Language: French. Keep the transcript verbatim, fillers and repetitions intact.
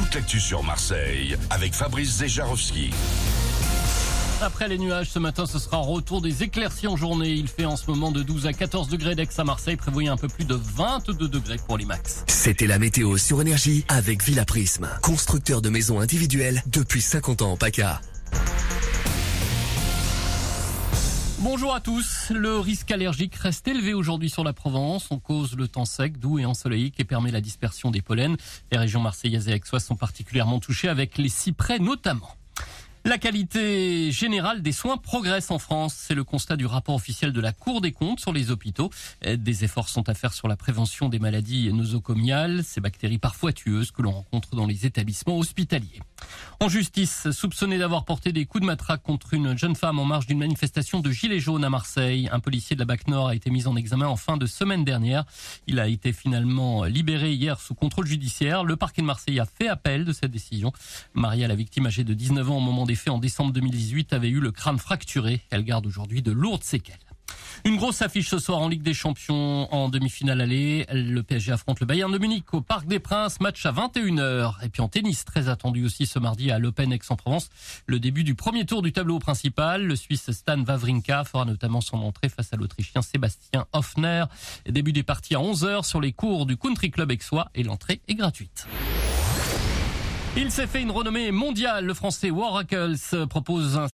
toute l'actu sur Marseille avec Fabrice Zejarowski. Après les nuages, ce matin, ce sera retour des éclaircies en journée. Il fait en ce moment de douze à quatorze degrés d'Aix à Marseille. Prévoyez un peu plus de vingt-deux degrés pour les max. C'était la météo sur Énergie avec Villa Prisme, constructeur de maisons individuelles depuis cinquante ans en PACA. Bonjour à tous. Le risque allergique reste élevé aujourd'hui sur la Provence. On cause le temps sec, doux et ensoleillé qui permet la dispersion des pollens. Les régions marseillaises et aixoises sont particulièrement touchées avec les cyprès notamment. La qualité générale des soins progresse en France. C'est le constat du rapport officiel de la Cour des comptes sur les hôpitaux. Des efforts sont à faire sur la prévention des maladies nosocomiales, ces bactéries parfois tueuses que l'on rencontre dans les établissements hospitaliers. En justice, soupçonné d'avoir porté des coups de matraque contre une jeune femme en marge d'une manifestation de gilets jaunes à Marseille, un policier de la BAC Nord a été mis en examen en fin de semaine dernière. Il a été finalement libéré hier sous contrôle judiciaire. Le parquet de Marseille a fait appel de cette décision. Maria, la victime âgée de dix-neuf ans au moment des faits en décembre deux mille dix-huit, avait eu le crâne fracturé. Elle garde aujourd'hui de lourdes séquelles. Une grosse affiche ce soir en Ligue des Champions en demi-finale aller. Le P S G affronte le Bayern de Munich au Parc des Princes, match à vingt et une heures. Et puis en tennis, très attendu aussi ce mardi à l'Open Aix-en-Provence, le début du premier tour du tableau principal. Le Suisse Stan Wawrinka fera notamment son entrée face à l'Autrichien Sébastien Hoffner. Début des parties à onze heures sur les cours du Country Club aixois et l'entrée est gratuite. Il s'est fait une renommée mondiale. Le Français Warrakles propose un